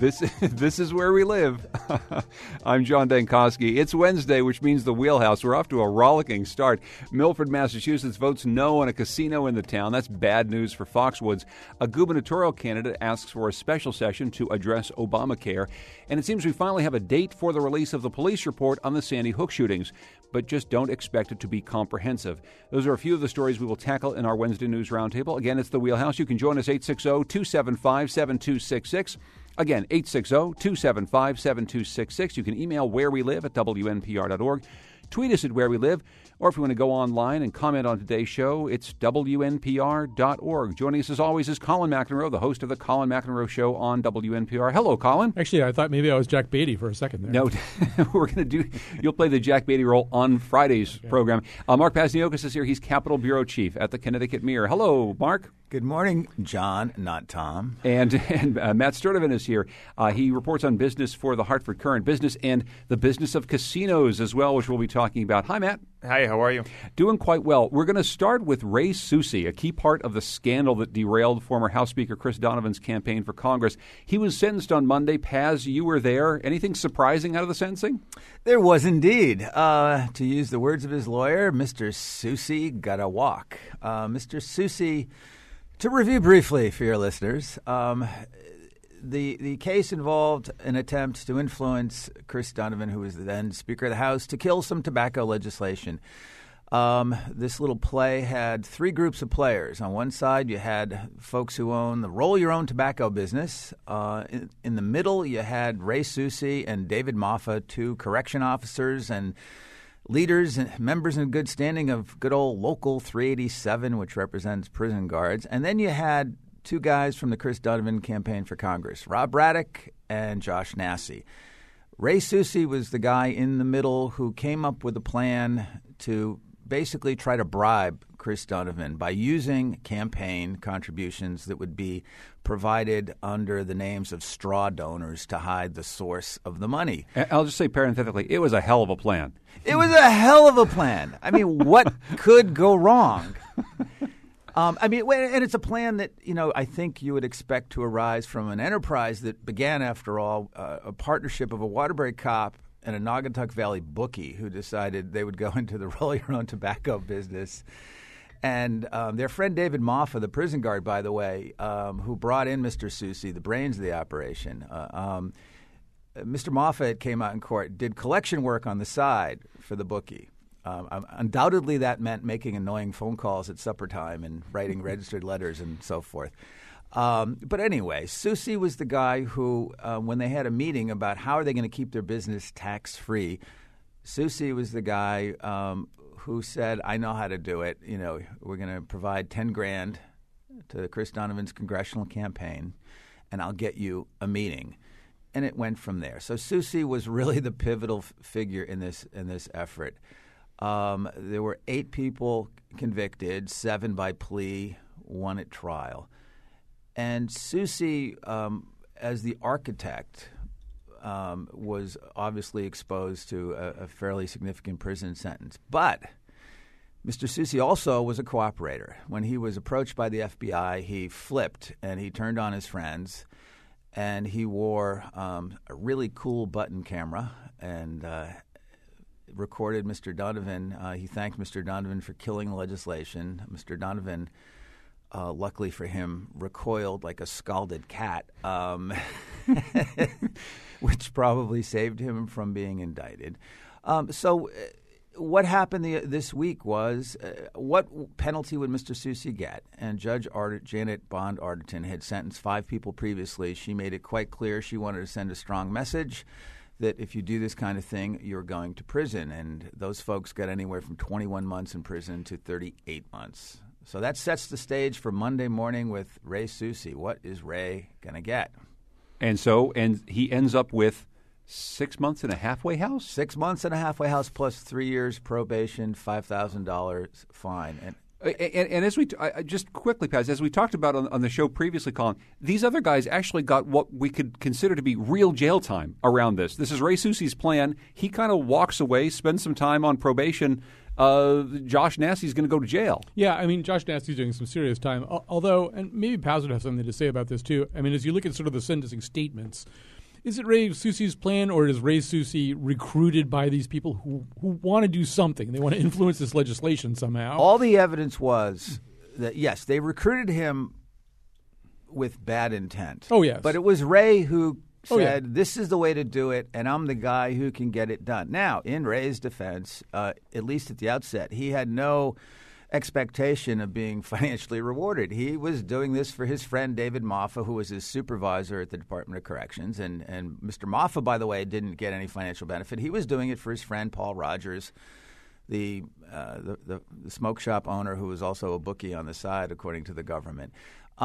This is where we live. I'm John Dankosky. It's Wednesday, which means the Wheelhouse. We're off to a rollicking start. Milford, Massachusetts votes no on a casino in the town. That's bad news for Foxwoods. A gubernatorial candidate asks for a special session to address Obamacare. And it seems we finally have a date for the release of the police report on the Sandy Hook shootings. But just don't expect it to be comprehensive. Those are a few of the stories we will tackle in our Wednesday News Roundtable. Again, it's the Wheelhouse. You can join us 860-275-7266. Again, 860-275-7266. You can email wherewelive@wnpr.org. Tweet us at Where We Live, or if you want to go online and comment on today's show, it's WNPR.org. Joining us as always is Colin McEnroe, the host of the Colin McEnroe Show on WNPR. Hello, Colin. Actually, I thought maybe I was Jack Beatty for a second there. No, you'll play the Jack Beatty role on Friday's program. Mark Pasniokis is here. He's Capitol Bureau Chief at the Connecticut Mirror. Hello, Mark. Good morning, John, not Tom. And Matt Sturdivant is here. He reports on business for the Hartford Courant Business and the business of casinos as well, which we'll be talking about. Hi, Matt. Hi, how are you? Doing quite well. We're going to start with Ray Soucy, a key part of the scandal that derailed former House Speaker Chris Donovan's campaign for Congress. He was sentenced on Monday. Paz, you were there. Anything surprising out of the sentencing? There was indeed. To use the words of his lawyer, Mr. Soucy got a walk. Mr. Soucy, to review briefly for your listeners, the case involved an attempt to influence Chris Donovan, who was then Speaker of the House, to kill some tobacco legislation. This little play had three groups of players. On one side, you had folks who own the roll-your-own tobacco business. In the middle, you had Ray Soucy and David Moffa, two correction officers and leaders and members in good standing of good old Local 387, which represents prison guards. And then you had two guys from the Chris Donovan campaign for Congress, Rob Braddock and Josh Nassy. Ray Soucy was the guy in the middle who came up with a plan to basically try to bribe Chris Donovan by using campaign contributions that would be provided under the names of straw donors to hide the source of the money. I'll just say parenthetically, it was a hell of a plan. It was a hell of a plan. I mean, what could go wrong? And it's a plan that, I think you would expect to arise from an enterprise that began, after all, a partnership of a Waterbury cop and a Naugatuck Valley bookie who decided they would go into the roll-your-own tobacco business. And their friend David Moffa, the prison guard, by the way, who brought in Mr. Soucy, the brains of the operation, Mr. Moffa came out in court, did collection work on the side for the bookie. Undoubtedly, that meant making annoying phone calls at supper time and writing registered letters and so forth. But anyway, Soucy was the guy who, when they had a meeting about how are they going to keep their business tax-free, Soucy was the guy who said, I know how to do it. We're going to provide $10,000 to Chris Donovan's congressional campaign, and I'll get you a meeting. And it went from there. So Soucy was really the pivotal figure in this effort. There were 8 people convicted, 7 by plea, 1 at trial. And Soucy, as the architect, was obviously exposed to a fairly significant prison sentence. But Mr. Soucy also was a cooperator. When he was approached by the FBI, he flipped and he turned on his friends. And he wore a really cool button camera and recorded Mr. Donovan. He thanked Mr. Donovan for killing the legislation. Mr. Donovan, luckily for him, recoiled like a scalded cat, which probably saved him from being indicted. So what happened this week was what penalty would Mr. Soucy get? And Judge Janet Bond Arterton had sentenced 5 people previously. She made it quite clear she wanted to send a strong message that if you do this kind of thing, you're going to prison. And those folks got anywhere from 21 months in prison to 38 months. So that sets the stage for Monday morning with Ray Soucy. What is Ray going to get? And he ends up with 6 months in a halfway house? 6 months in a halfway house plus 3 years probation, $5,000 fine. And as we just quickly, Paz, as we talked about on the show previously, Colin, these other guys actually got what we could consider to be real jail time around this. This is Ray Soucy's plan. He kind of walks away, spends some time on probation, Josh Nasty's going to go to jail. Yeah, I mean, Josh Nasty's doing some serious time. Although, and maybe Paz would have something to say about this too. I mean, as you look at sort of the sentencing statements, is it Ray Susi's plan, or is Ray Susi recruited by these people who want to do something? They want to influence this legislation somehow. All the evidence was that, yes, they recruited him with bad intent. Oh, yes. But it was Ray who said, this is the way to do it, and I'm the guy who can get it done. Now, in Ray's defense, at least at the outset, he had no expectation of being financially rewarded. He was doing this for his friend David Moffa, who was his supervisor at the Department of Corrections. And Mr. Moffa, by the way, didn't get any financial benefit. He was doing it for his friend Paul Rogers, the smoke shop owner, who was also a bookie on the side, according to the government.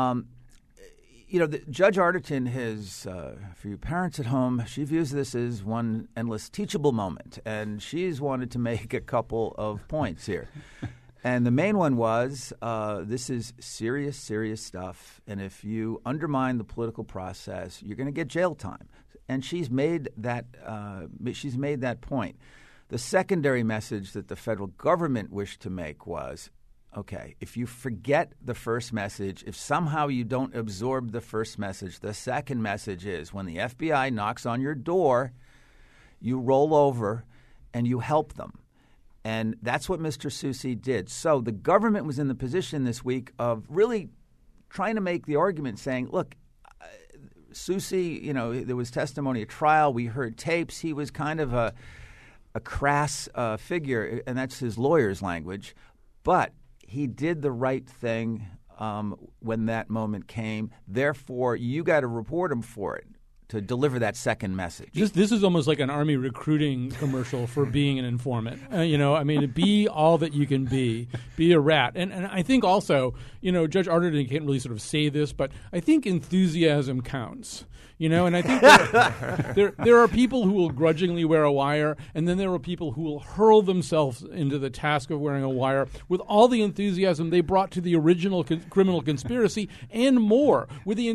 Judge Arterton has, for you parents at home, she views this as one endless teachable moment. And she's wanted to make a couple of points here. And the main one was, this is serious, serious stuff. And if you undermine the political process, you're going to get jail time. And she's made that point. The secondary message that the federal government wished to make was, okay, if you forget the first message, if somehow you don't absorb the first message, the second message is when the FBI knocks on your door, you roll over and you help them. And that's what Mr. Susi did. So the government was in the position this week of really trying to make the argument saying, look, Susi, there was testimony at trial. We heard tapes. He was kind of a crass figure, and that's his lawyer's language. But he did the right thing when that moment came. Therefore, you got to reward him for it, to deliver that second message. This is almost like an Army recruiting commercial for being an informant. Be all that you can be a rat. And I think also, Judge Arterton can't really sort of say this, but I think enthusiasm counts. And I think there are people who will grudgingly wear a wire, and then there are people who will hurl themselves into the task of wearing a wire with all the enthusiasm they brought to the original criminal conspiracy and more.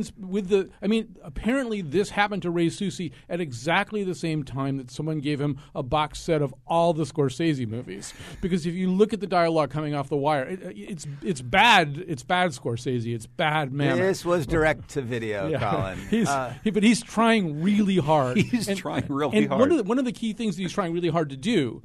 Apparently this happened to Ray Susi at exactly the same time that someone gave him a box set of all the Scorsese movies. Because if you look at the dialogue coming off the wire, it's bad. It's bad Scorsese. It's bad Mamet. This was direct to video, Colin. But he's trying really hard. He's trying really hard. One of the key things that he's trying really hard to do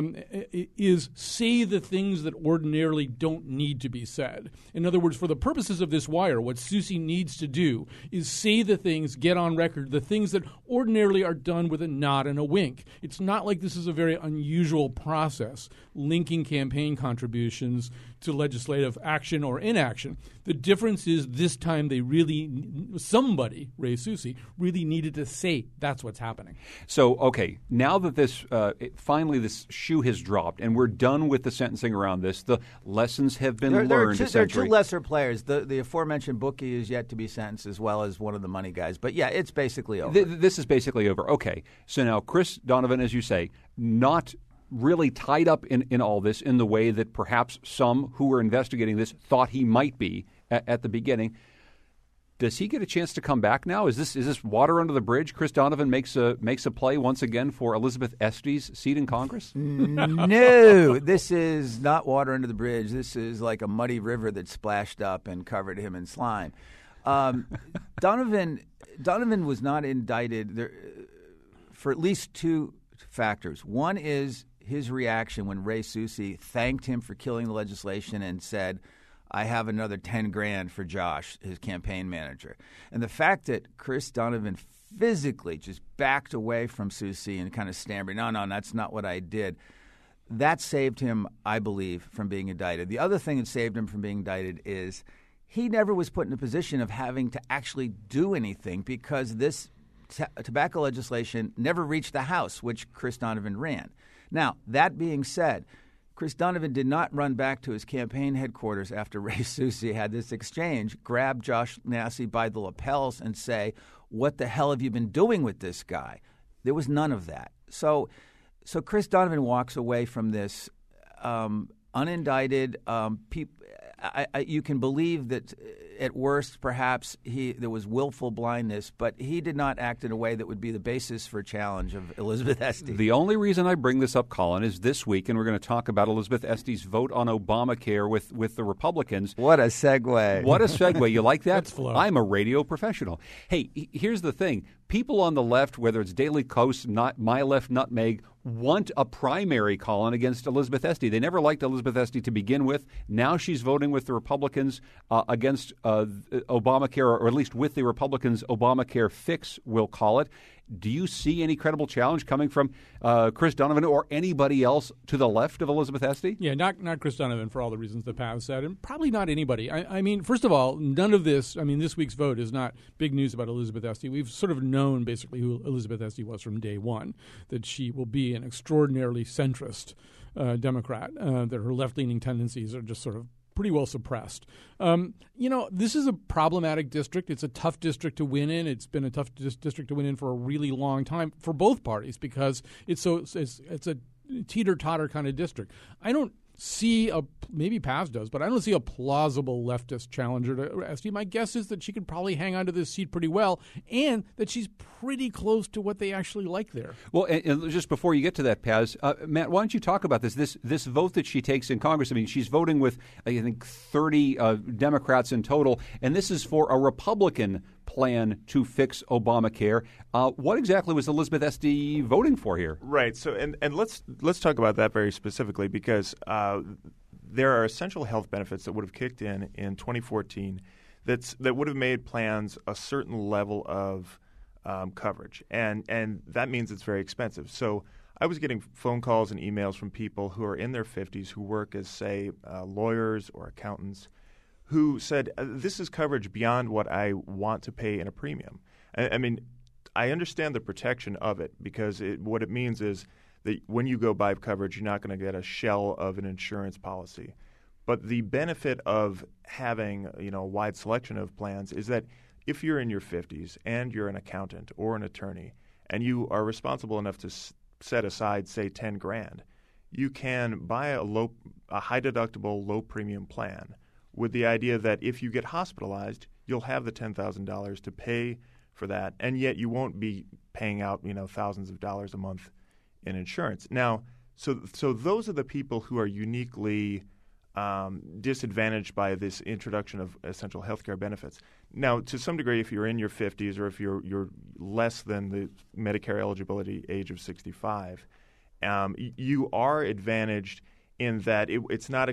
is say the things that ordinarily don't need to be said. In other words, for the purposes of this wire, what Susi needs to do is say the things, get on record, the things that ordinarily are done with a nod and a wink. It's not like this is a very unusual process, linking campaign contributions to legislative action or inaction. The difference is this time somebody, Ray Susi, really needed to say that's what's happening. So, okay, now that this finally this shoe has dropped and we're done with the sentencing around this, the lessons have been learned. There are two lesser players. The aforementioned bookie is yet to be sentenced, as well as one of the money guys. But yeah, it's basically over. This is basically over. Okay, so now Chris Donovan, as you say, not really tied up in all this in the way that perhaps some who were investigating this thought he might be at the beginning. Does he get a chance to come back now? Is this water under the bridge? Chris Donovan makes a play once again for Elizabeth Esty's seat in Congress? No, this is not water under the bridge. This is like a muddy river that splashed up and covered him in slime. Donovan was not indicted for at least two factors. One is his reaction when Ray Susi thanked him for killing the legislation and said, I have another $10,000 for Josh, his campaign manager. And the fact that Chris Donovan physically just backed away from Susi and kind of stammered, no, that's not what I did, that saved him, I believe, from being indicted. The other thing that saved him from being indicted is he never was put in a position of having to actually do anything because this tobacco legislation never reached the House, which Chris Donovan ran. Now, that being said, Chris Donovan did not run back to his campaign headquarters after Ray Susi had this exchange, grab Josh Nasty by the lapels and say, what the hell have you been doing with this guy? There was none of that. So Chris Donovan walks away from this unindicted. you can believe that at worst, perhaps there was willful blindness, but he did not act in a way that would be the basis for a challenge of Elizabeth Esty. The only reason I bring this up, Colin, is this week, and we're going to talk about Elizabeth Esty's vote on Obamacare with the Republicans. What a segue. What a segue. You like that? That's flow. I'm a radio professional. Hey, here's the thing. People on the left, whether it's Daily Kos, not My Left Nutmeg, want a primary, Colin, against Elizabeth Esty. They never liked Elizabeth Esty to begin with. Now she's voting with the Republicans against Obamacare, or at least with the Republicans' Obamacare fix, we'll call it. Do you see any credible challenge coming from Chris Donovan or anybody else to the left of Elizabeth Esty? Yeah, not Chris Donovan for all the reasons that Paz said, and probably not anybody. I mean, first of all, none of this, this week's vote is not big news about Elizabeth Esty. We've sort of known basically who Elizabeth Esty was from day one, that she will be an extraordinarily centrist Democrat, that her left-leaning tendencies are just sort of pretty well suppressed. This is a problematic district. It's a tough district to win in. It's been a tough district to win in for a really long time for both parties because it's a teeter-totter kind of district. I don't see maybe Paz does, but I don't see a plausible leftist challenger to Esty. My guess is that she could probably hang on to this seat pretty well, and that she's pretty close to what they actually like there. Well, and just before you get to that, Paz, Matt, why don't you talk about this vote that she takes in Congress? I mean, she's voting with, I think, 30 Democrats in total, and this is for a Republican plan to fix Obamacare. What exactly was Elizabeth Esty voting for here? Right. So, and let's talk about that very specifically because there are essential health benefits that would have kicked in 2014 that would have made plans a certain level of coverage, and that means it's very expensive. So I was getting phone calls and emails from people who are in their 50s who work as, say, lawyers or accountants, who said, this is coverage beyond what I want to pay in a premium. I mean, I understand the protection of it because what it means is that when you go buy coverage, you're not going to get a shell of an insurance policy. But the benefit of having a wide selection of plans is that if you're in your 50s and you're an accountant or an attorney and you are responsible enough to set aside, say, $10,000, you can buy a high deductible, low premium plan with the idea that if you get hospitalized, you'll have the $10,000 to pay for that, and yet you won't be paying out thousands of dollars a month in insurance. Now, so those are the people who are uniquely disadvantaged by this introduction of essential healthcare benefits. Now, to some degree, if you're in your 50s or if you're less than the Medicare eligibility age of 65, you are advantaged in that it's not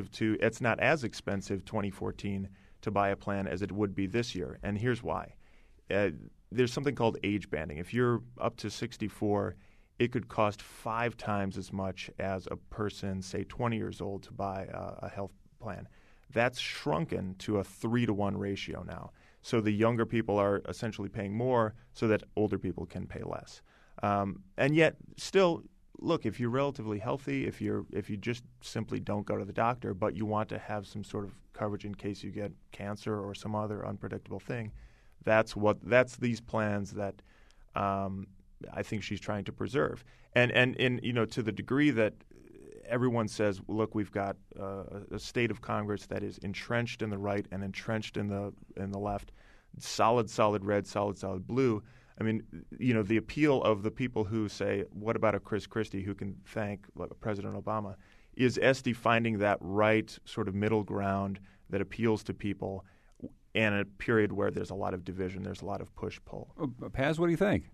as expensive 2014 to buy a plan as it would be this year. And here's why. There's something called age banding. If you're up to 64, it could cost 5 times as much as a person, say, 20 years old to buy a health plan. That's shrunken to a 3-to-1 ratio now. So the younger people are essentially paying more so that older people can pay less. And yet still, look, if you're relatively healthy, if you just simply don't go to the doctor, but you want to have some sort of coverage in case you get cancer or some other unpredictable thing, that's these plans that I think she's trying to preserve. And to the degree that everyone says, look, we've got a state of Congress that is entrenched in the right and entrenched in the left, solid red, solid blue. I mean, the appeal of the people who say, what about a Chris Christie who can thank President Obama, is Esty finding that right sort of middle ground that appeals to people in a period where there's a lot of division, there's a lot of push-pull. Paz, what do you think?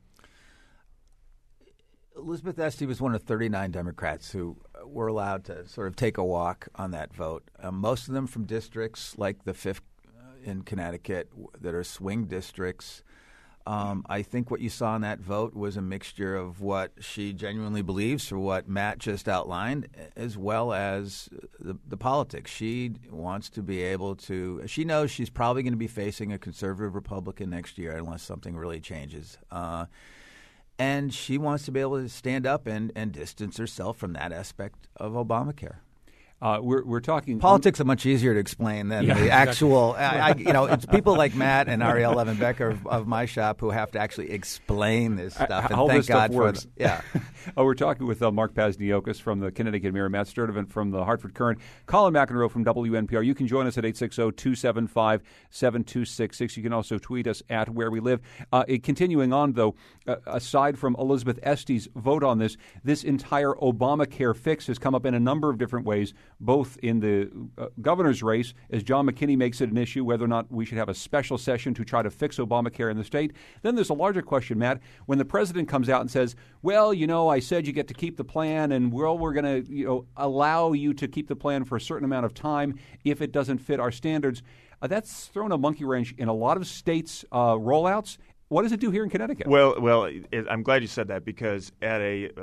Elizabeth Esty was one of 39 Democrats who were allowed to sort of take a walk on that vote. Most of them from districts like the 5th in Connecticut that are swing districts. I think what you saw in that vote was a mixture of what she genuinely believes, for what Matt just outlined, as well as the politics. She wants to be able to – she knows she's probably going to be facing a conservative Republican next year unless something really changes. And she wants to be able to stand up and distance herself from that aspect of Obamacare. We're talking Politics are much easier to explain than the actual. It's people like Matt and Ariel Levenbecker of my shop who have to actually explain this stuff. And how thank this stuff God works. for yeah. We're talking with Mark Pazniokis from the Connecticut Mirror, Matt Sturdivant from the Hartford Courant, Colin McEnroe from WNPR. You can join us at 860-275-7266. You can also tweet us at Where We Live. Continuing on, though, aside from Elizabeth Estes' vote on this entire Obamacare fix has come up in a number of different ways, both in the governor's race, as John McKinney makes it an issue whether or not we should have a special session to try to fix Obamacare in the state. Then there's a larger question, Matt, when the president comes out and says, well, I said you get to keep the plan, and we're going to allow you to keep the plan for a certain amount of time if it doesn't fit our standards. That's thrown a monkey wrench in a lot of states' rollouts. What does it do here in Connecticut? Well, I'm glad you said that, because at an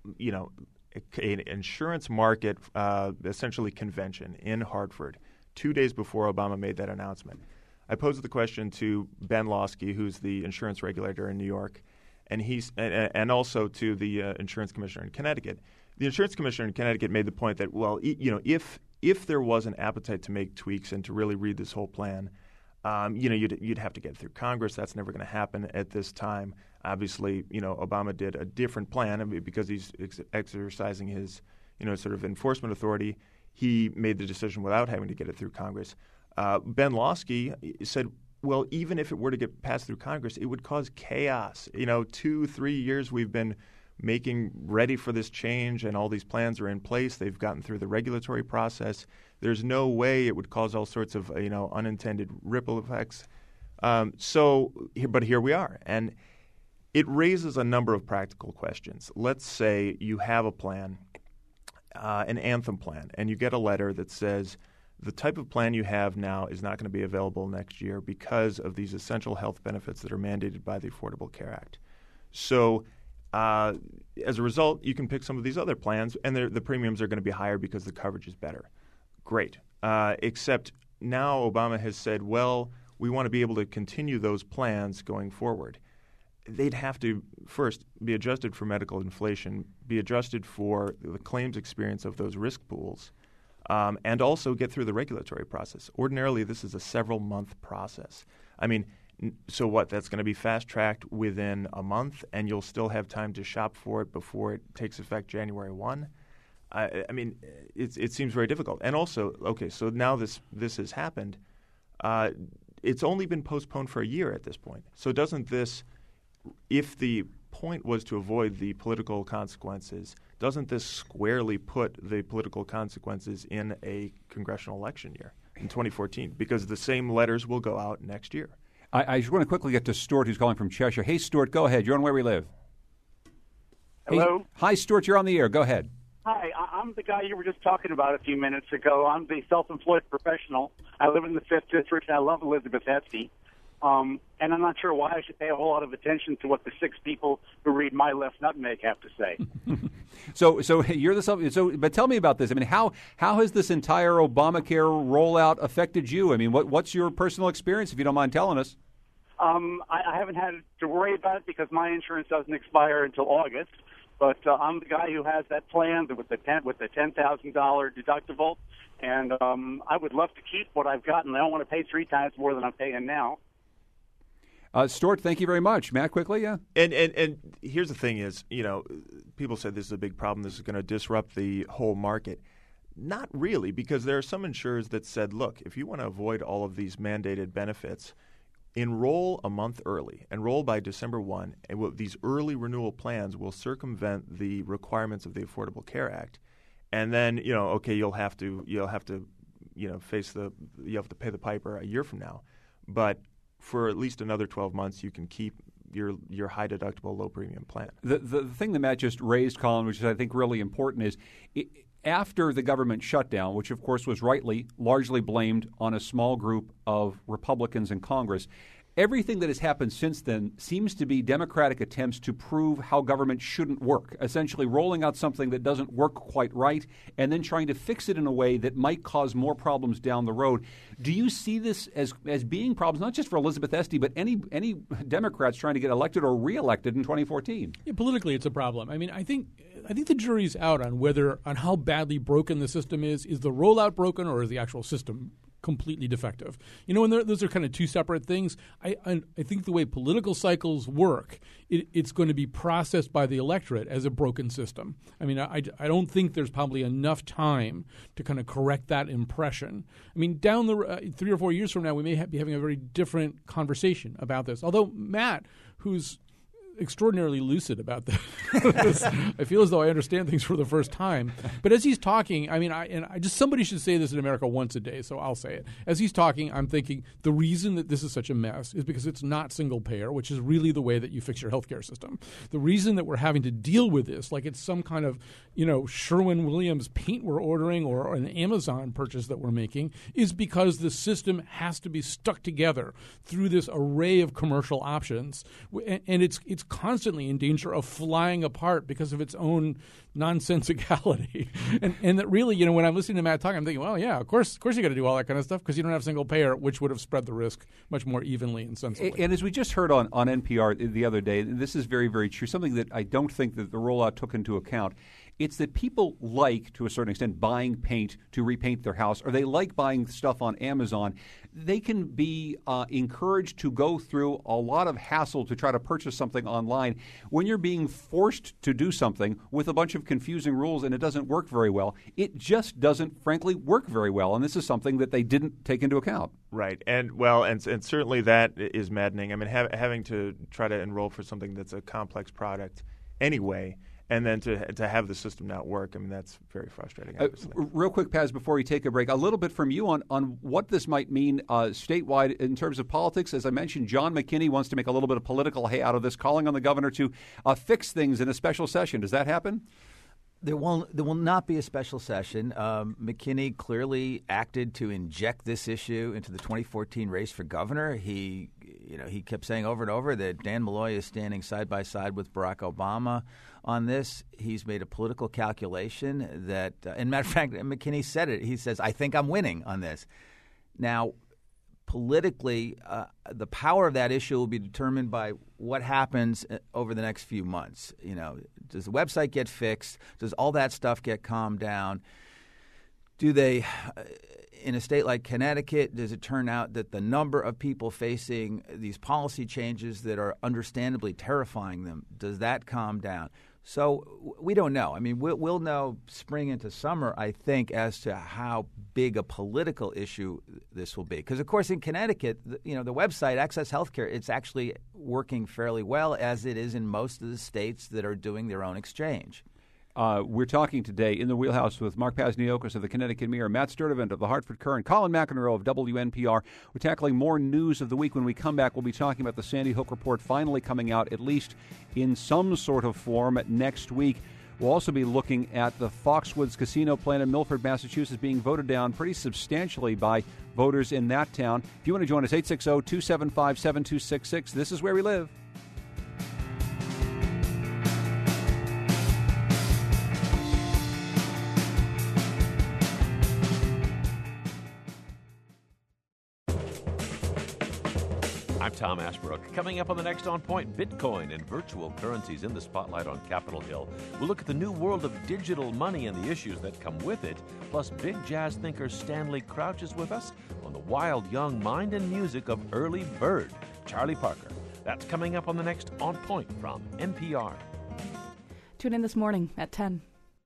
insurance market essentially convention in Hartford 2 days before Obama made that announcement, I posed the question to Ben Lawsky, who's the insurance regulator in New York, and also to the insurance commissioner in Connecticut. The insurance commissioner in Connecticut made the point that, well, if there was an appetite to make tweaks and to really read this whole plan, you'd have to get through Congress. That's never going to happen at this time. Obviously, Obama did a different plan because he's exercising his, sort of enforcement authority. He made the decision without having to get it through Congress. Ben Lawsky said, well, even if it were to get passed through Congress, it would cause chaos. 2-3 years we've been making ready for this change, and all these plans are in place. They've gotten through the regulatory process. There's no way it would cause all sorts of unintended ripple effects. But here we are, and it raises a number of practical questions. Let's say you have a plan, an Anthem plan, and you get a letter that says the type of plan you have now is not going to be available next year because of these essential health benefits that are mandated by the Affordable Care Act. So as a result, you can pick some of these other plans, and the premiums are going to be higher because the coverage is better. Great. Except now Obama has said, well, we want to be able to continue those plans going forward. They'd have to first be adjusted for medical inflation, be adjusted for the claims experience of those risk pools, and also get through the regulatory process. Ordinarily, this is a several-month process. I mean, so what? That's going to be fast-tracked within a month, and you'll still have time to shop for it before it takes effect January 1? I mean, it seems very difficult. And also, okay, so now this has happened. It's only been postponed for a year at this point. So doesn't this, if the point was to avoid the political consequences, doesn't this squarely put the political consequences in a congressional election year in 2014? Because the same letters will go out next year. I just want to quickly get to Stuart, who's calling from Cheshire. Hey, Stuart, go ahead. You're on Where We Live. Hello? Hey, hi, Stuart. You're on the air. Go ahead. Hi, I'm the guy you were just talking about a few minutes ago. I'm the self-employed professional. I live in the 5th District, and I love Elizabeth Estes. And I'm not sure why I should pay a whole lot of attention to what the 6 people who read My Left Nutmeg have to say. So you're the but tell me about this. I mean, how has this entire Obamacare rollout affected you? I mean, what's your personal experience, if you don't mind telling us? I haven't had to worry about it because my insurance doesn't expire until August. But I'm the guy who has that plan with the $10,000 deductible, and I would love to keep what I've got, and I don't want to pay 3 times more than I'm paying now. Stuart, thank you very much. Matt, quickly, yeah? And here's the thing is, people said this is a big problem. This is going to disrupt the whole market. Not really, because there are some insurers that said, look, if you want to avoid all of these mandated benefits, enroll a month early. Enroll by December 1. And these early renewal plans will circumvent the requirements of the Affordable Care Act. And then, you'll have to pay the piper a year from now. But for at least another 12 months, you can keep your high deductible, low premium plan. The thing that Matt just raised, Colin, which is I think really important, is after the government shutdown, which of course was rightly largely blamed on a small group of Republicans in Congress, everything that has happened since then seems to be Democratic attempts to prove how government shouldn't work, essentially rolling out something that doesn't work quite right and then trying to fix it in a way that might cause more problems down the road. Do you see this as being problems, not just for Elizabeth Estes, but any Democrats trying to get elected or reelected in 2014? Yeah, politically, it's a problem. I mean, I think I think the jury's out on how badly broken the system is. Is the rollout broken, or is the actual system completely defective? And those are kind of two separate things. I think the way political cycles work, it's going to be processed by the electorate as a broken system. I mean, I don't think there's probably enough time to kind of correct that impression. I mean, down the 3 or 4 years from now, we may be having a very different conversation about this. Although Matt, who's extraordinarily lucid about this. I feel as though I understand things for the first time. But as he's talking, I mean, I just somebody should say this in America once a day, so I'll say it. As he's talking, I'm thinking the reason that this is such a mess is because it's not single payer, which is really the way that you fix your healthcare system. The reason that we're having to deal with this, like it's some kind of Sherwin-Williams paint we're ordering or an Amazon purchase that we're making, is because the system has to be stuck together through this array of commercial options, and it's constantly in danger of flying apart because of its own nonsensicality. and that really, when I'm listening to Matt talk, I'm thinking, well, yeah, of course you got to do all that kind of stuff because you don't have single payer, which would have spread the risk much more evenly and sensibly. And as we just heard on NPR the other day, this is very, very true, something that I don't think that the rollout took into account. It's that people like, to a certain extent, buying paint to repaint their house, or they like buying stuff on Amazon. They can be encouraged to go through a lot of hassle to try to purchase something online when you're being forced to do something with a bunch of confusing rules and it doesn't work very well. It just doesn't, frankly, work very well, and this is something that they didn't take into account. Right, and certainly that is maddening. I mean, having to try to enroll for something that's a complex product anyway, and then to have the system not work, I mean, that's very frustrating, obviously. Real quick, Paz, before we take a break, a little bit from you on what this might mean statewide in terms of politics. As I mentioned, John McKinney wants to make a little bit of political hay out of this, calling on the governor to fix things in a special session. Does that happen? There will not be a special session. McKinney clearly acted to inject this issue into the 2014 race for governor. He kept saying over and over that Dan Malloy is standing side by side with Barack Obama on this. He's made a political calculation that, and matter of fact, McKinney said it. He says, "I think I'm winning on this." Now, politically, the power of that issue will be determined by what happens over the next few months. Does the website get fixed? Does all that stuff get calmed down? Do they, in a state like Connecticut, does it turn out that the number of people facing these policy changes that are understandably terrifying them, does that calm down? So we don't know. I mean, we'll know spring into summer, I think, as to how big a political issue this will be. Because, of course, in Connecticut, the website, Access Healthcare, it's actually working fairly well, as it is in most of the states that are doing their own exchange. We're talking today in the Wheelhouse with Mark Pazniokos of the Connecticut Mirror, Matt Sturdivant of the Hartford Courant, Colin McEnroe of WNPR. We're tackling more news of the week. When we come back, we'll be talking about the Sandy Hook report finally coming out, at least in some sort of form, next week. We'll also be looking at the Foxwoods Casino plan in Milford, Massachusetts, being voted down pretty substantially by voters in that town. If you want to join us, 860-275-7266. This is Where We Live. I'm Tom Ashbrook. Coming up on the next On Point, Bitcoin and virtual currencies in the spotlight on Capitol Hill. We'll look at the new world of digital money and the issues that come with it. Plus, big jazz thinker Stanley Crouch is with us on the wild young mind and music of Early Bird, Charlie Parker. That's coming up on the next On Point from NPR. Tune in this morning at 10.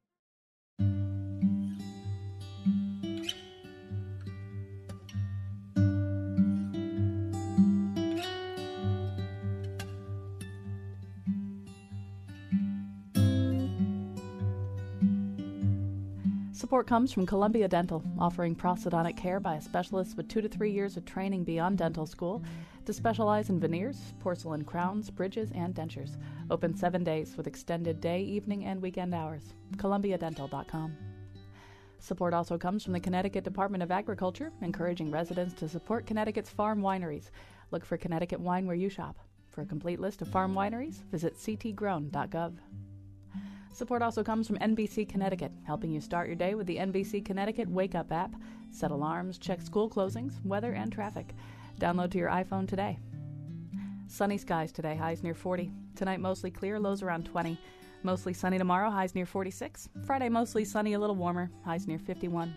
Support comes from Columbia Dental, offering prosthodontic care by a specialist with 2 to 3 years of training beyond dental school to specialize in veneers, porcelain crowns, bridges, and dentures. Open 7 days with extended day, evening, and weekend hours. ColumbiaDental.com. Support also comes from the Connecticut Department of Agriculture, encouraging residents to support Connecticut's farm wineries. Look for Connecticut wine where you shop. For a complete list of farm wineries, visit ctgrown.gov. Support also comes from NBC Connecticut, helping you start your day with the NBC Connecticut Wake Up app. Set alarms, check school closings, weather, and traffic. Download to your iPhone today. Sunny skies today, highs near 40. Tonight mostly clear, lows around 20. Mostly sunny tomorrow, highs near 46. Friday, mostly sunny, a little warmer, highs near 51.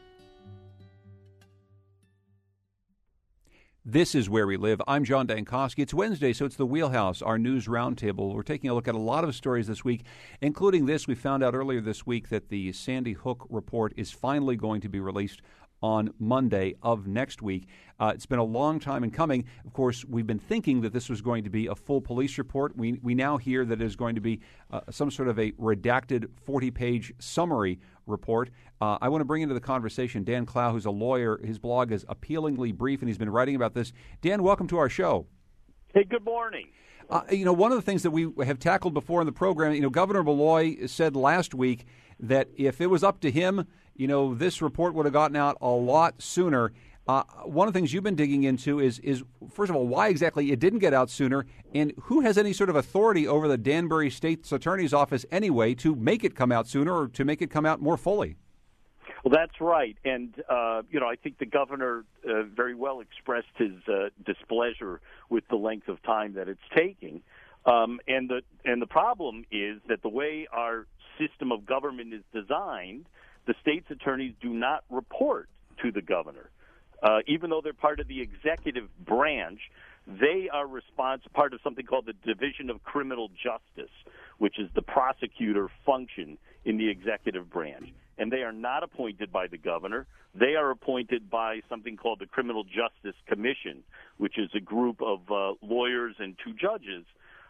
This is Where We Live. I'm John Dankosky. It's Wednesday, so it's the Wheelhouse, our news roundtable. We're taking a look at a lot of stories this week, including this. We found out earlier this week that the Sandy Hook report is finally going to be released on Monday of next week. It's been a long time in coming. Of course, we've been thinking that this was going to be a full police report. We now hear that it is going to be some sort of a redacted 40-page summary report. I want to bring into the conversation Dan Clow, who's a lawyer. His blog is Appealingly Brief, and he's been writing about this. Dan, welcome to our show. Hey, good morning. One of the things that we have tackled before in the program, Governor Malloy said last week that if it was up to him, this report would have gotten out a lot sooner. One of the things you've been digging into is first of all, why exactly it didn't get out sooner, and who has any sort of authority over the Danbury State's Attorney's Office anyway to make it come out sooner or to make it come out more fully? Well, that's right. And, I think the governor very well expressed his displeasure with the length of time that it's taking. And the problem is that the way our system of government is designed, the state's attorneys do not report to the governor. Even though they're part of the executive branch, they are part of something called the Division of Criminal Justice, which is the prosecutor function in the executive branch. And they are not appointed by the governor. They are appointed by something called the Criminal Justice Commission, which is a group of lawyers and 2 judges.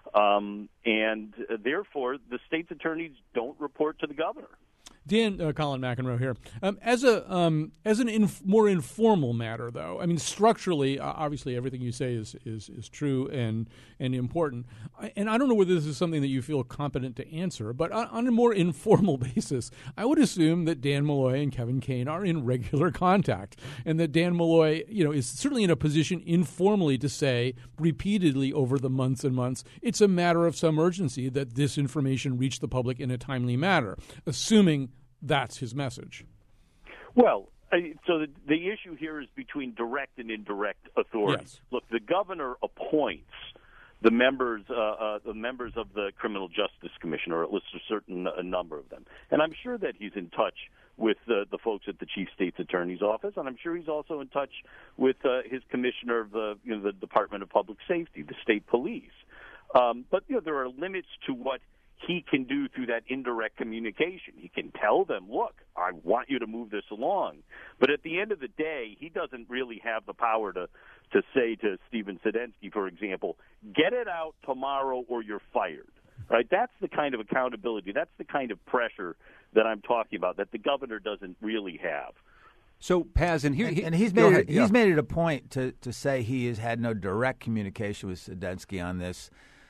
And therefore, the state's attorneys don't report to the governor. Dan, Colin McEnroe here. As an more informal matter, though, I mean, structurally, obviously, everything you say is true and important. And I don't know whether this is something that you feel competent to answer, but on a more informal basis, I would assume that Dan Malloy and Kevin Kane are in regular contact, and that Dan Malloy, is certainly in a position informally to say repeatedly over the months and months, it's a matter of some urgency that this information reach the public in a timely manner, assuming that's his message. Well, so the issue here is between direct and indirect authority. Yes. Look, the governor appoints the members of the Criminal Justice Commission, or at least a number of them. And I'm sure that he's in touch with the folks at the Chief State's Attorney's Office, and I'm sure he's also in touch with his commissioner of the Department of Public Safety, the state police. But there are limits to what he can do through that indirect communication. He can tell them, look, I want you to move this along. But at the end of the day, he doesn't really have the power to say to Stephen Sedensky, for example, get it out tomorrow or you're fired. Right? That's the kind of accountability. That's the kind of pressure that I'm talking about that the governor doesn't really have. So, Paz, and he's made it a point to say he has had no direct communication with Sedensky on this.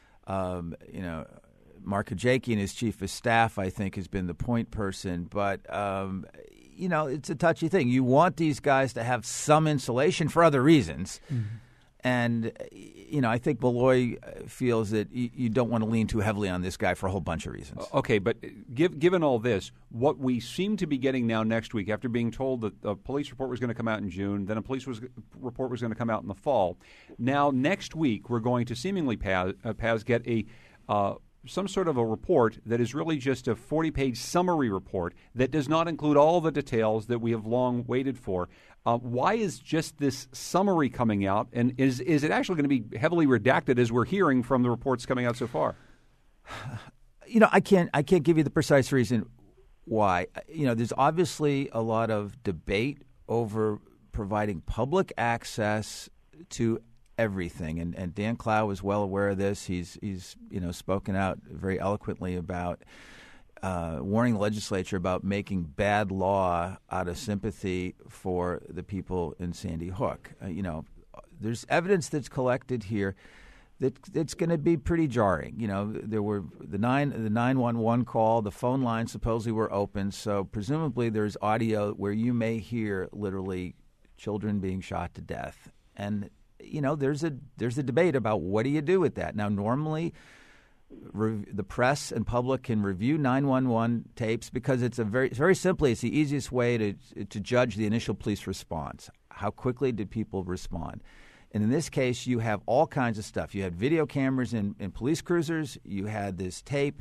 Mark Kajakian, his chief of staff, I think, has been the point person. But, it's a touchy thing. You want these guys to have some insulation for other reasons. Mm-hmm. And, I think Malloy feels that you don't want to lean too heavily on this guy for a whole bunch of reasons. Okay, but given all this, what we seem to be getting now next week, after being told that a police report was going to come out in June, then a police report was going to come out in the fall, now next week we're going to seemingly, Paz, get some sort of a report that is really just a 40-page summary report that does not include all the details that we have long waited for. Why is just this summary coming out, and is it actually going to be heavily redacted as we're hearing from the reports coming out so far? I can't give you the precise reason why. There's obviously a lot of debate over providing public access to everything, and Dan Clow is well aware of this. He's spoken out very eloquently about warning the legislature about making bad law out of sympathy for the people in Sandy Hook. There's evidence that's collected here that's going to be pretty jarring. There were the 911 call, the phone lines supposedly were open, so presumably there's audio where you may hear literally children being shot to death, and there's a debate about what do you do with that. Now, normally, the press and public can review 911 tapes because it's very simply it's the easiest way to judge the initial police response. How quickly did people respond? And in this case, you have all kinds of stuff. You had video cameras in police cruisers. You had this tape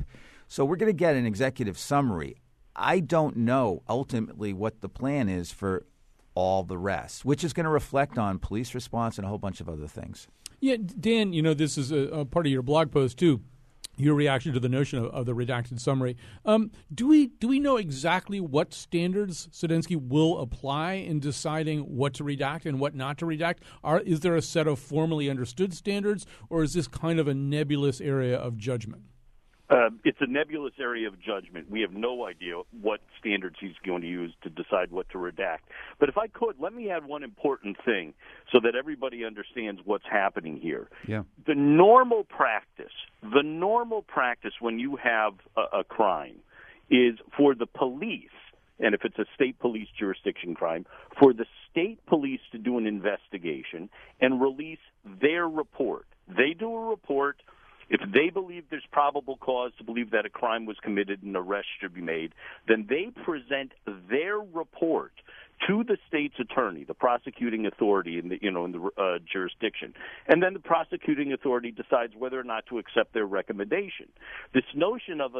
So we're going to get an executive summary. I don't know ultimately what the plan is for all the rest, which is going to reflect on police response and a whole bunch of other things. Yeah, Dan, this is a part of your blog post, too. Your reaction to the notion of the redacted summary. Do we know exactly what standards Zdansky will apply in deciding what to redact and what not to redact? Is there a set of formally understood standards, or is this kind of a nebulous area of judgment? It's a nebulous area of judgment. We have no idea what standards he's going to use to decide what to redact. But if I could, let me add one important thing so that everybody understands what's happening here. Yeah. The normal practice when you have a crime is for the police, and if it's a state police jurisdiction crime, for the state police to do an investigation and release their report. They do a report. If they believe there's probable cause to believe that a crime was committed and an arrest should be made, then they present their report to the state's attorney, the prosecuting authority in the jurisdiction, and then the prosecuting authority decides whether or not to accept their recommendation. This notion of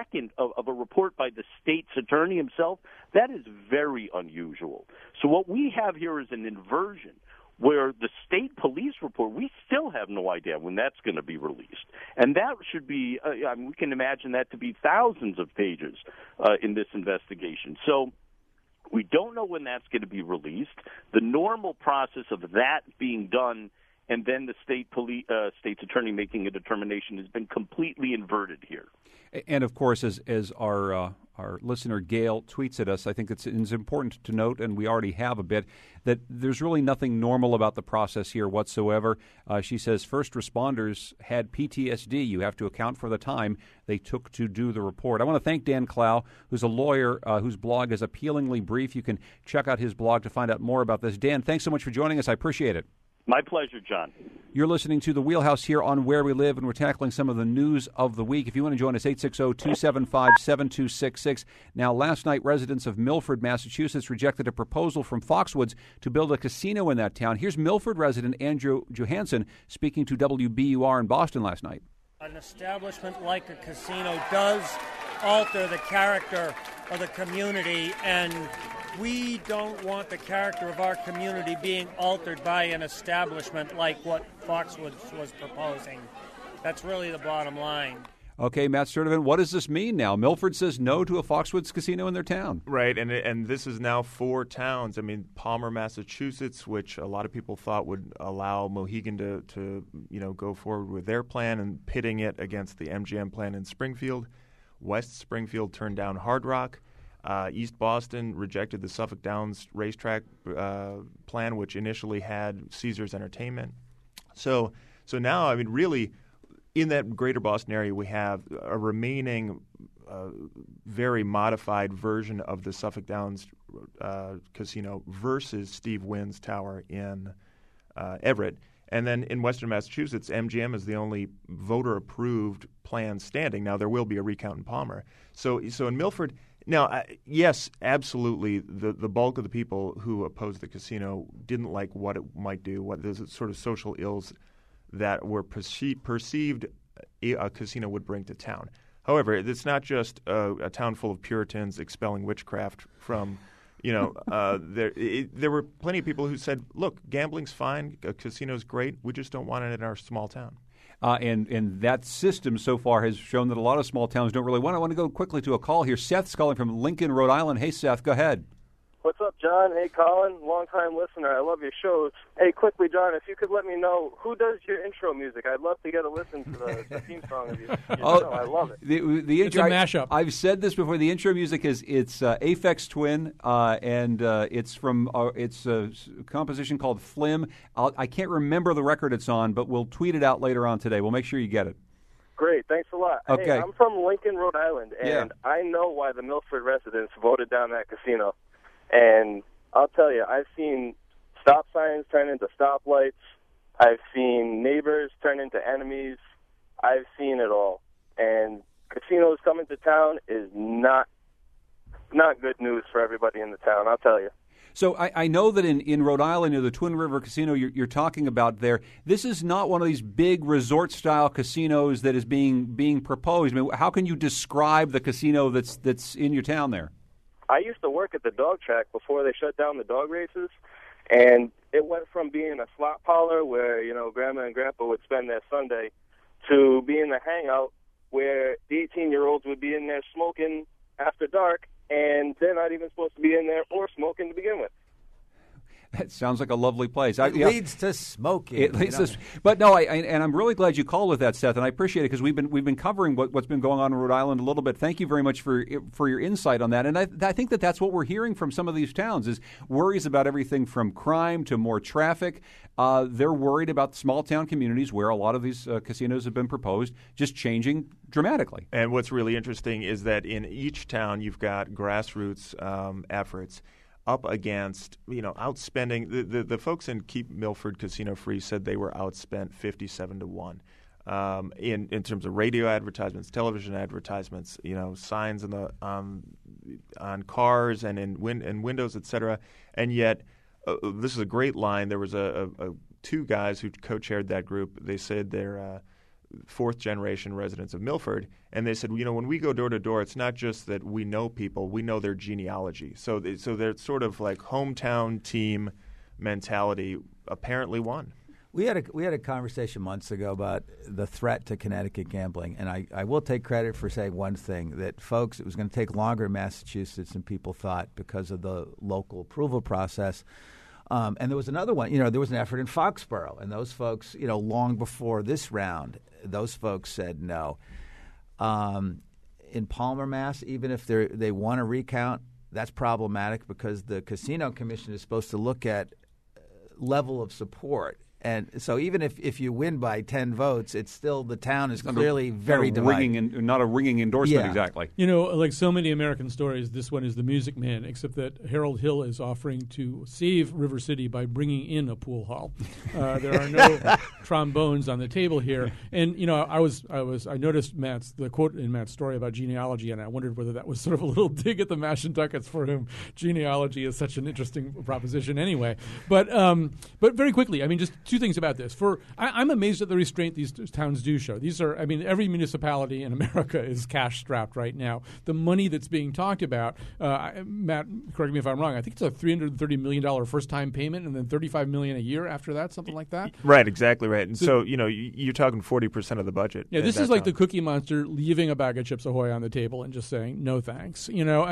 a report by the state's attorney himself, that is very unusual. So what we have here is an inversion, where the state police report, we still have no idea when that's going to be released. And that should be, we can imagine that to be thousands of pages in this investigation. So we don't know when that's going to be released. The normal process of that being done and then the state's attorney making a determination has been completely inverted here. And, of course, as our listener Gail tweets at us, I think it's important to note, and we already have a bit, that there's really nothing normal about the process here whatsoever. She says first responders had PTSD. You have to account for the time they took to do the report. I want to thank Dan Clow, who's a lawyer whose blog is appealingly brief. You can check out his blog to find out more about this. Dan, thanks so much for joining us. I appreciate it. My pleasure, John. You're listening to The Wheelhouse here on Where We Live, and we're tackling some of the news of the week. If you want to join us, 860-275-7266. Now, last night, residents of Milford, Massachusetts, rejected a proposal from Foxwoods to build a casino in that town. Here's Milford resident Andrew Johansson speaking to WBUR in Boston last night. An establishment like a casino does alter the character of the community, and we don't want the character of our community being altered by an establishment like what Foxwoods was proposing. That's really the bottom line. Okay, Matt Sturdivant, what does this mean now? Milford says no to a Foxwoods casino in their town. Right, and this is now 4 towns. I mean, Palmer, Massachusetts, which a lot of people thought would allow Mohegan to go forward with their plan, and pitting it against the MGM plan in Springfield. West Springfield turned down Hard Rock. East Boston rejected the Suffolk Downs racetrack plan, which initially had Caesars Entertainment. So now, I mean, really, in that greater Boston area, we have a remaining very modified version of the Suffolk Downs casino versus Steve Wynn's tower in Everett. And then in Western Massachusetts, MGM is the only voter-approved plan standing. Now, there will be a recount in Palmer. So in Milford, now, yes, absolutely, the bulk of the people who opposed the casino didn't like what it might do, what the sort of social ills that were perceived a casino would bring to town. However, it's not just a town full of Puritans expelling witchcraft from... there were plenty of people who said, look, gambling's fine, a casino's great, we just don't want it in our small town. And that system so far has shown that a lot of small towns don't really want it. I want to go quickly to a call here. Seth's calling from Lincoln, Rhode Island. Hey, Seth, go ahead. What's up, John? Hey, Colin, long-time listener. I love your shows. Hey, quickly, John, if you could let me know, who does your intro music? I'd love to get a listen to the theme song of your show. I love it. The it's a mashup. I've said this before. The intro music it's Aphex Twin, and it's from it's a composition called Flim. I can't remember the record it's on, but we'll tweet it out later on today. We'll make sure you get it. Great, thanks a lot. Okay. Hey, I'm from Lincoln, Rhode Island, and I know why the Milford residents voted down that casino. And I'll tell you, I've seen stop signs turn into stoplights. I've seen neighbors turn into enemies. I've seen it all. And casinos coming to town is not good news for everybody in the town, I'll tell you. So I know that in Rhode Island, the Twin River Casino you're talking about there, this is not one of these big resort-style casinos that is being proposed. I mean, how can you describe the casino that's in your town there? I used to work at the dog track before they shut down the dog races, and it went from being a slot parlor where, Grandma and Grandpa would spend their Sunday to being a hangout where the 18-year-olds would be in there smoking after dark, and they're not even supposed to be in there or smoking to begin with. That sounds like a lovely place. It leads to smoking. It leads to, but no, and I'm really glad you called with that, Seth, and I appreciate it because we've been covering what's been going on in Rhode Island a little bit. Thank you very much for your insight on that, and I think that's what we're hearing from some of these towns is worries about everything from crime to more traffic. They're worried about small town communities where a lot of these casinos have been proposed just changing dramatically. And what's really interesting is that in each town you've got grassroots efforts up against, outspending. The folks in Keep Milford Casino Free said they were outspent 57-1 in terms of radio advertisements, television advertisements, signs on cars and in windows, etc. And yet, this is a great line. There was two guys who co-chaired that group. They said they're fourth-generation residents of Milford, and they said, when we go door to door, it's not just that we know people, we know their genealogy. So they're sort of like hometown team mentality apparently won. We had a conversation months ago about the threat to Connecticut gambling, and I will take credit for saying one thing, that, folks, it was going to take longer in Massachusetts than people thought because of the local approval process. And there was another one, there was an effort in Foxborough, and those folks, long before this round, those folks said no. In Palmer, Mass., even if they want to recount, that's problematic because the Casino Commission is supposed to look at level of support. And so even if you win by 10 votes, it's still the town is clearly very divided. Not a ringing endorsement, exactly. Like so many American stories, this one is the Music Man, except that Harold Hill is offering to save River City by bringing in a pool hall. There are no trombones on the table here. And, I noticed the quote in Matt's story about genealogy, and I wondered whether that was sort of a little dig at the Mashantuckets for whom genealogy is such an interesting proposition anyway. But very quickly, just two things about this. I'm amazed at the restraint these towns do show. These are, every municipality in America is cash-strapped right now. The money that's being talked about, Matt, correct me if I'm wrong, I think it's a $330 million first-time payment and then $35 million a year after that, something like that? Right, exactly right. And so you're talking 40% of the budget. Yeah, this is like the Cookie Monster leaving a bag of Chips Ahoy on the table and just saying, no thanks.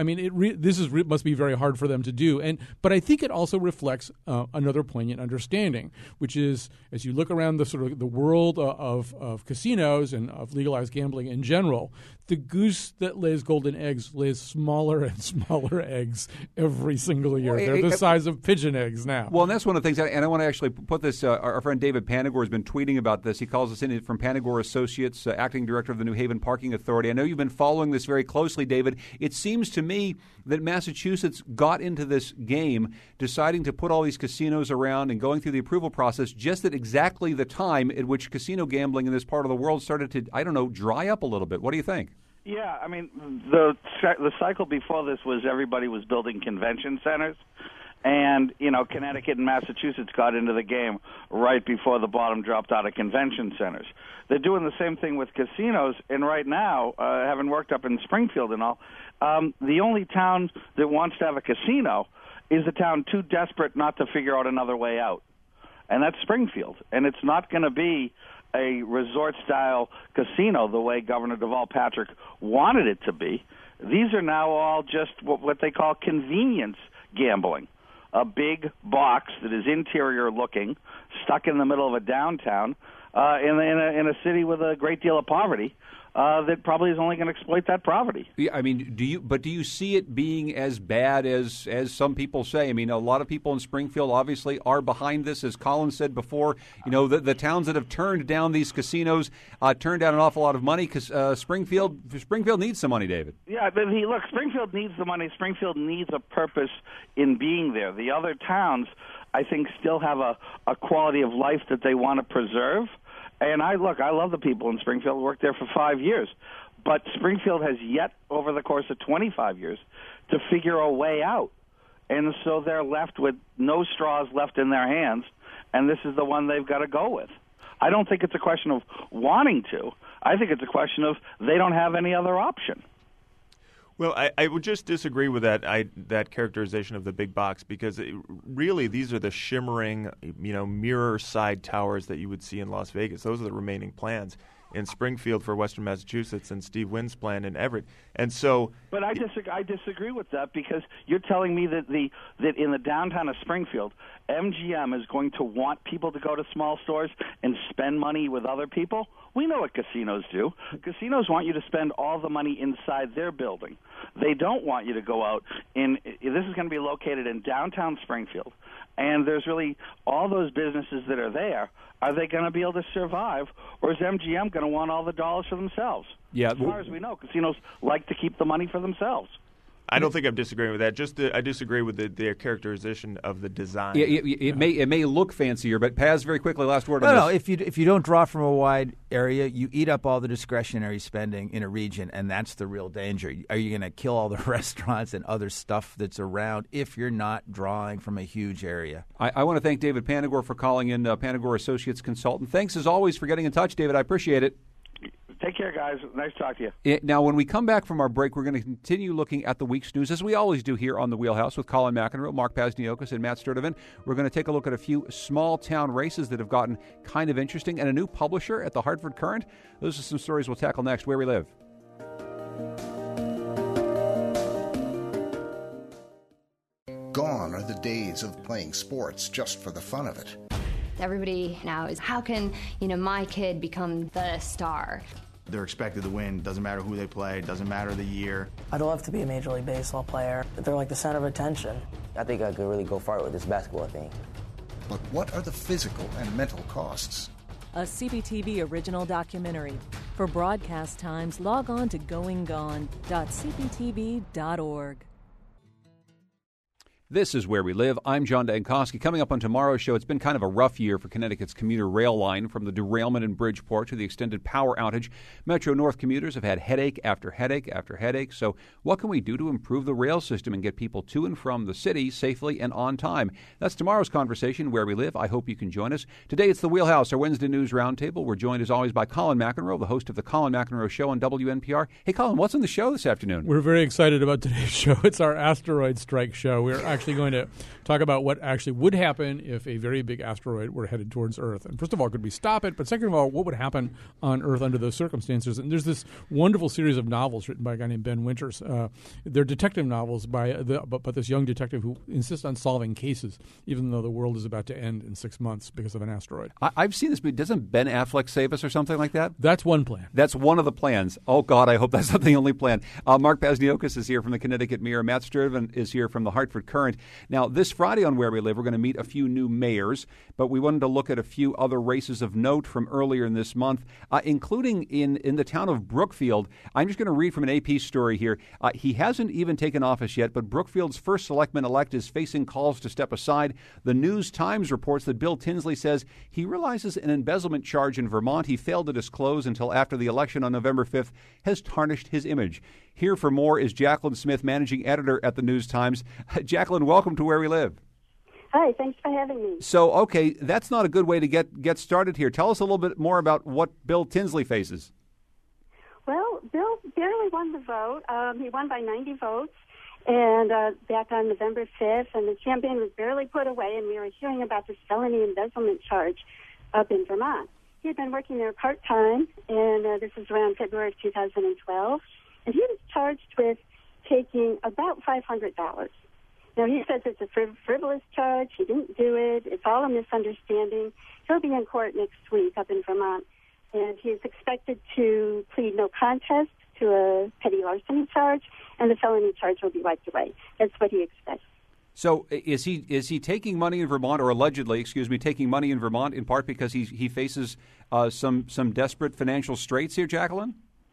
This must be very hard for them to do. But I think it also reflects another poignant understanding, which is, as you look around the world of casinos and of legalized gambling in general, the goose that lays golden eggs lays smaller and smaller eggs every single year. They're the size of pigeon eggs now. Well, and that's one of the things, and I want to actually put this, our friend David Panagore has been tweeting about this. He calls us in from Panagore Associates, acting director of the New Haven Parking Authority. I know you've been following this very closely, David. It seems to me that Massachusetts got into this game deciding to put all these casinos around and going through the approval process just at exactly the time at which casino gambling in this part of the world started to, dry up a little bit. What do you think? Yeah, the cycle before this was everybody was building convention centers, and Connecticut and Massachusetts got into the game right before the bottom dropped out of convention centers. They're doing the same thing with casinos, and right now, having worked up in Springfield and all, the only town that wants to have a casino is a town too desperate not to figure out another way out, and that's Springfield, and it's not going to be a resort-style casino the way Governor Deval Patrick wanted it to be. These are now all just what they call convenience gambling. A big box that is interior-looking, stuck in the middle of a downtown, in a city with a great deal of poverty, that probably is only going to exploit that poverty. Yeah, do you see it being as bad as some people say? A lot of people in Springfield obviously are behind this, as Colin said before. The towns that have turned down these casinos turned down an awful lot of money because Springfield needs some money, David. Yeah, but look, Springfield needs the money. Springfield needs a purpose in being there. The other towns, I think, still have a quality of life that they want to preserve. And I love the people in Springfield. I worked there for 5 years. But Springfield has yet, over the course of 25 years, to figure a way out. and so they're left with no straws left in their hands, and this is the one they've got to go with. I don't think it's a question of wanting to. I think it's a question of they don't have any other option. Well, I would just disagree with that characterization of the big box, because really these are the shimmering, mirror side towers that you would see in Las Vegas. Those are the remaining plans in Springfield for Western Massachusetts and Steve Wynn's plan in Everett. And so, but I disagree with that, because you're telling me that in the downtown of Springfield, MGM is going to want people to go to small stores and spend money with other people. We know what casinos do. Casinos want you to spend all the money inside their building. They don't want you to go out in. This is going to be located in downtown Springfield, and there's really all those businesses that are there. Are they going to be able to survive, or is MGM going to want all the dollars for themselves? Yeah, as far as we know, casinos like to keep the money for themselves. I don't think I'm disagreeing with that. I disagree with their characterization of the design. It may look fancier, but Paz, very quickly, last word on this. No, if you don't draw from a wide area, you eat up all the discretionary spending in a region, and that's the real danger. Are you going to kill all the restaurants and other stuff that's around if you're not drawing from a huge area? I want to thank David Panagore for calling in, Panagore Associates Consultant. Thanks, as always, for getting in touch, David. I appreciate it. Take care, guys. Nice to talk to you. Now, when we come back from our break, we're going to continue looking at the week's news, as we always do here on The Wheelhouse, with Colin McEnroe, Mark Pazniokas, and Matt Sturdivant. We're going to take a look at a few small-town races that have gotten kind of interesting, and a new publisher at the Hartford Courant. Those are some stories we'll tackle next, Where We Live. Gone are the days of playing sports just for the fun of it. Everybody now is, how can, my kid become the star? They're expected to win. Doesn't matter who they play. Doesn't matter the year. I'd love to be a Major League Baseball player. They're like the center of attention. I think I could really go far with this basketball thing. But what are the physical and mental costs? A CBTV original documentary. For broadcast times, log on to goinggone.cbtv.org. This is Where We Live. I'm John Dankosky. Coming up on tomorrow's show, it's been kind of a rough year for Connecticut's commuter rail line. From the derailment in Bridgeport to the extended power outage, Metro North commuters have had headache after headache after headache. So what can we do to improve the rail system and get people to and from the city safely and on time? That's tomorrow's conversation, Where We Live. I hope you can join us. Today it's the Wheelhouse, our Wednesday News Roundtable. We're joined as always by Colin McEnroe, the host of the Colin McEnroe Show on WNPR. Hey, Colin, what's on the show this afternoon? We're very excited about today's show. It's our asteroid strike show. We're actually going to talk about what actually would happen if a very big asteroid were headed towards Earth. And first of all, could we stop it? But second of all, what would happen on Earth under those circumstances? And there's this wonderful series of novels written by a guy named Ben Winters. They're detective novels by this young detective who insists on solving cases, even though the world is about to end in 6 months because of an asteroid. I've seen this, but doesn't Ben Affleck save us or something like that? That's one plan. That's one of the plans. Oh, God, I hope that's not the only plan. Mark Pazniokas is here from the Connecticut Mirror. Matt Sturdivant is here from the Hartford Courant. Now, this Friday on Where We Live, we're going to meet a few new mayors, but we wanted to look at a few other races of note from earlier in this month, including in the town of Brookfield. I'm just going to read from an AP story here. He hasn't even taken office yet, but Brookfield's first selectman-elect is facing calls to step aside. The News-Times reports that Bill Tinsley says he realizes an embezzlement charge in Vermont he failed to disclose until after the election on November 5th has tarnished his image. Here for more is Jacqueline Smith, managing editor at the News-Times. Jacqueline, welcome to Where We Live. Hi, thanks for having me. So, okay, that's not a good way to get started here. Tell us a little bit more about what Bill Tinsley faces. Well, Bill barely won the vote. He won by 90 votes, and back on November 5th, and the campaign was barely put away, and we were hearing about this felony embezzlement charge up in Vermont. He had been working there part-time, and this was around February of 2012, and he was charged with taking about $500. Now, he says it's a frivolous charge. He didn't do it. It's all a misunderstanding. He'll be in court next week up in Vermont, and he's expected to plead no contest to a petty larceny charge, and the felony charge will be wiped away. That's what he expects. So is he taking money in Vermont, or allegedly, taking money in Vermont in part because he faces some desperate financial straits here, Jacqueline?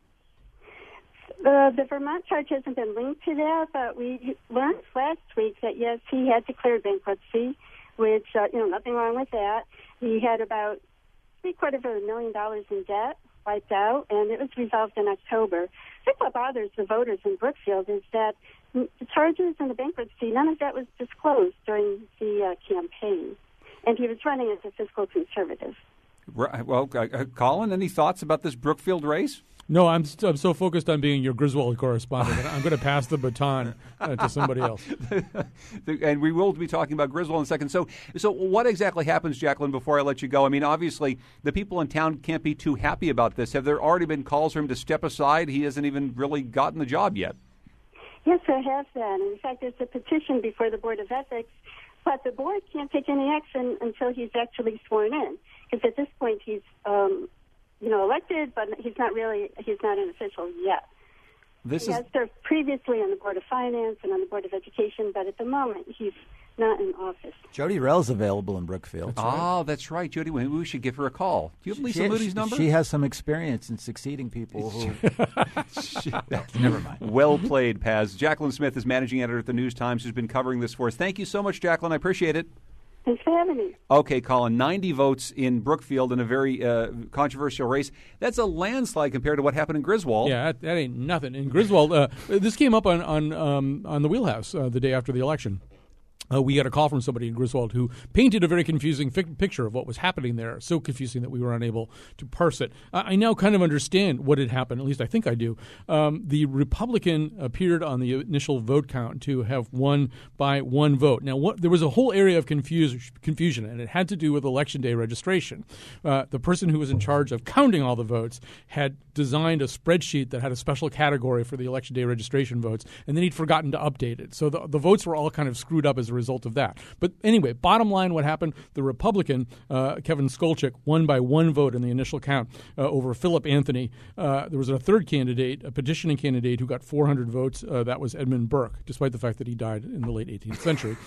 The Vermont charge hasn't been linked to that, but we learned last week that, yes, he had declared bankruptcy, which, nothing wrong with that. He had about $750,000 in debt, wiped out, and it was resolved in October. I think what bothers the voters in Brookfield is that the charges and the bankruptcy, none of that was disclosed during the campaign. And he was running as a fiscal conservative. Well, Colin, any thoughts about this Brookfield race? No, I'm so focused on being your Griswold correspondent that I'm going to pass the baton to somebody else. And we will be talking about Griswold in a second. So what exactly happens, Jacqueline, before I let you go? I mean, obviously, the people in town can't be too happy about this. Have there already been calls for him to step aside? He hasn't even really gotten the job yet. Yes, there has been. In fact, there's a petition before the Board of Ethics, but the board can't take any action until he's actually sworn in. Because at this point, he's elected, but he's not an official yet. He has served previously on the Board of Finance and on the Board of Education, but at the moment, he's not in office. Jody Rell's available in Brookfield. That's right. Jody, we should give her a call. Do you have Lisa Moody's number? She has some experience in succeeding people who... Never mind. Well played, Paz. Jacqueline Smith is managing editor at the News-Times, who's been covering this for us. Thank you so much, Jacqueline. I appreciate it. Thanks for having me. Okay, Colin, 90 votes in Brookfield in a very controversial race. That's a landslide compared to what happened in Griswold. Yeah, that ain't nothing. In Griswold, this came up on the Wheelhouse the day after the election. We got a call from somebody in Griswold who painted a very confusing picture of what was happening there, so confusing that we were unable to parse it. I now kind of understand what had happened, at least I think I do. The Republican appeared on the initial vote count to have won by one vote. Now, there was a whole area of confusion, and it had to do with Election Day registration. The person who was in charge of counting all the votes had designed a spreadsheet that had a special category for the Election Day registration votes, and then he'd forgotten to update it. So the votes were all kind of screwed up as a result of that. But anyway, bottom line, what happened, the Republican, Kevin Skolchik, won by one vote in the initial count over Philip Anthony. There was a third candidate, a petitioning candidate, who got 400 votes. That was Edmund Burke, despite the fact that he died in the late 18th century.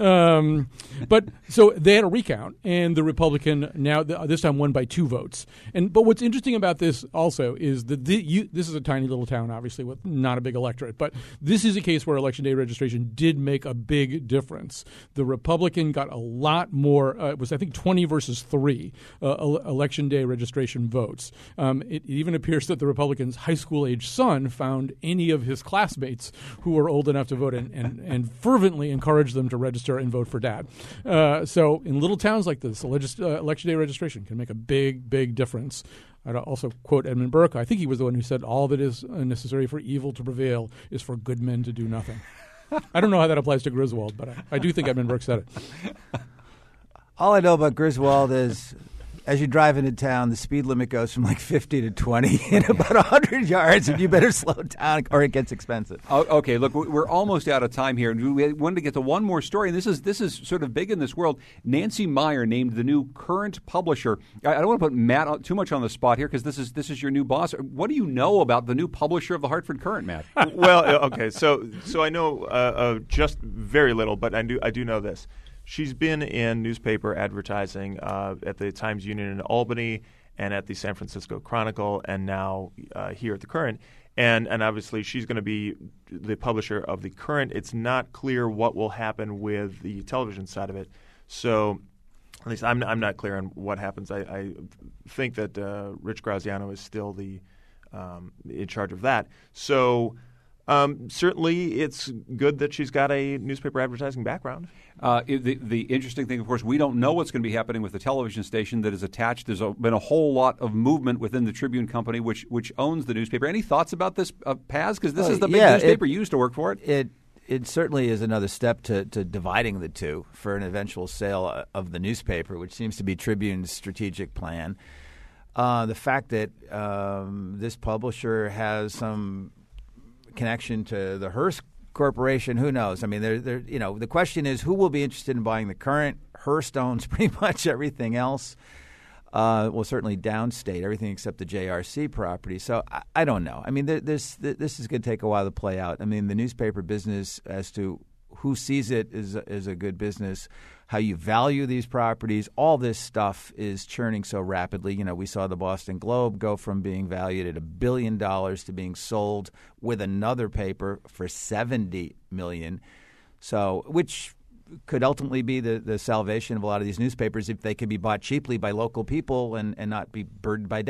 But so they had a recount, and the Republican now this time won by 2 votes. But what's interesting about this also is that this is a tiny little town, obviously, with not a big electorate. But this is a case where Election Day registration did make a big difference. The Republican got a lot more, it was I think 20 versus 3 Election Day registration votes. It even appears that the Republican's high school age son found any of his classmates who were old enough to vote and fervently encouraged them to register and vote for Dad. So in little towns like this, Election Day registration can make a big, big difference. I'd also quote Edmund Burke. I think he was the one who said, "All that is necessary for evil to prevail is for good men to do nothing." I don't know how that applies to Griswold, but I do think Edmund Burke said it. All I know about Griswold is, as you drive into town, the speed limit goes from like 50 to 20 in about 100 yards, and you better slow down or it gets expensive. Okay, look, we're almost out of time here. We wanted to get to one more story, and this is sort of big in this world. Nancy Meyer named the new Current publisher. I don't want to put Matt too much on the spot here because this is your new boss. What do you know about the new publisher of the Hartford Courant, Matt? Well, okay, so I know just very little, but I do know this. She's been in newspaper advertising at the Times-Union in Albany and at the San Francisco Chronicle and now here at the Courant. And obviously she's going to be the publisher of the Courant. It's not clear what will happen with the television side of it. So at least I'm not clear on what happens. I think that Rich Graziano is still the in charge of that. So certainly it's good that she's got a newspaper advertising background. The interesting thing, of course, we don't know what's going to be happening with the television station that is attached. There's been a whole lot of movement within the Tribune Company, which owns the newspaper. Any thoughts about this, Paz? Because this is the big newspaper you used to work for it. It certainly is another step to dividing the two for an eventual sale of the newspaper, which seems to be Tribune's strategic plan. The fact that this publisher has some connection to the Hearst Corporation, who knows? I mean, the question is who will be interested in buying the Courant. Hearst owns pretty much everything else. Well, certainly downstate, everything except the JRC property. So I don't know. I mean, this is going to take a while to play out. I mean, the newspaper business, as to who sees it is a good business, how you value these properties, all this stuff is churning so rapidly. You know, we saw the Boston Globe go from being valued at $1 billion to being sold with another paper for $70 million. So, which could ultimately be the salvation of a lot of these newspapers if they could be bought cheaply by local people and not be burdened by debt.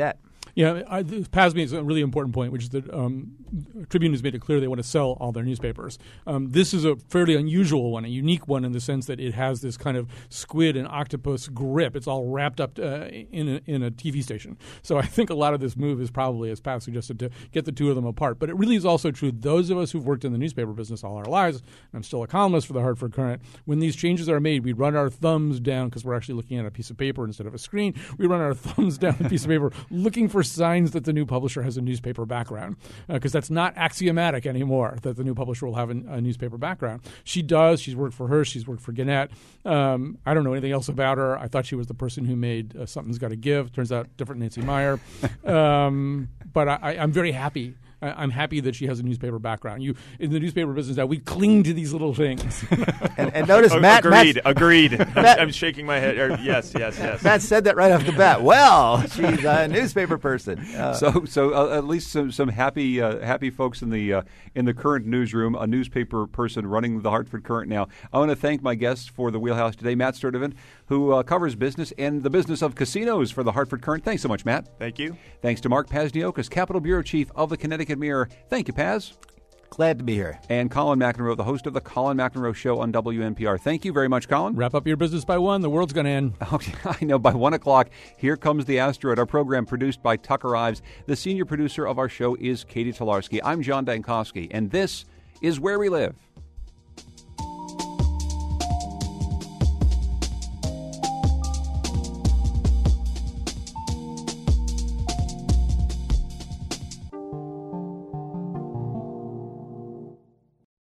Yeah, Paz makes a really important point, which is that Tribune has made it clear they want to sell all their newspapers. This is a fairly unusual one, a unique one in the sense that it has this kind of squid and octopus grip. It's all wrapped up in a TV station. So I think a lot of this move is probably, as Paz suggested, to get the two of them apart. But it really is also true, those of us who've worked in the newspaper business all our lives, and I'm still a columnist for the Hartford Courant, when these changes are made, we run our thumbs down, because we're actually looking at a piece of paper instead of a screen, we run our thumbs down the piece of paper looking for signs that the new publisher has a newspaper background, because that's not axiomatic anymore that the new publisher will have a newspaper background. She does. She's worked for Hearst. She's worked for Gannett. I don't know anything else about her. I thought she was the person who made Something's Got to Give. Turns out different Nancy Meyer. But I'm very happy. I'm happy that she has a newspaper background. In the newspaper business now, we cling to these little things. and notice Matt. Agreed. I'm shaking my head. Yes. Matt said that right off the bat. Well, she's a newspaper person. So at least some happy folks in the Current newsroom. A newspaper person running the Hartford Courant now. I want to thank my guests for the Wheelhouse today, Matt Sturdivant, who covers business and the business of casinos for the Hartford Courant. Thanks so much, Matt. Thank you. Thanks to Mark Pazniokas, Capitol Bureau Chief of the Connecticut Mirror. Thank you, Paz. Glad to be here. And Colin McEnroe, the host of the Colin McEnroe Show on WNPR. Thank you very much, Colin. Wrap up your business by 1. The world's going to end. Oh, I know. By 1 o'clock, here comes the asteroid. Our program produced by Tucker Ives. The senior producer of our show is Katie Tolarski. I'm John Dankosky, and this is Where We Live.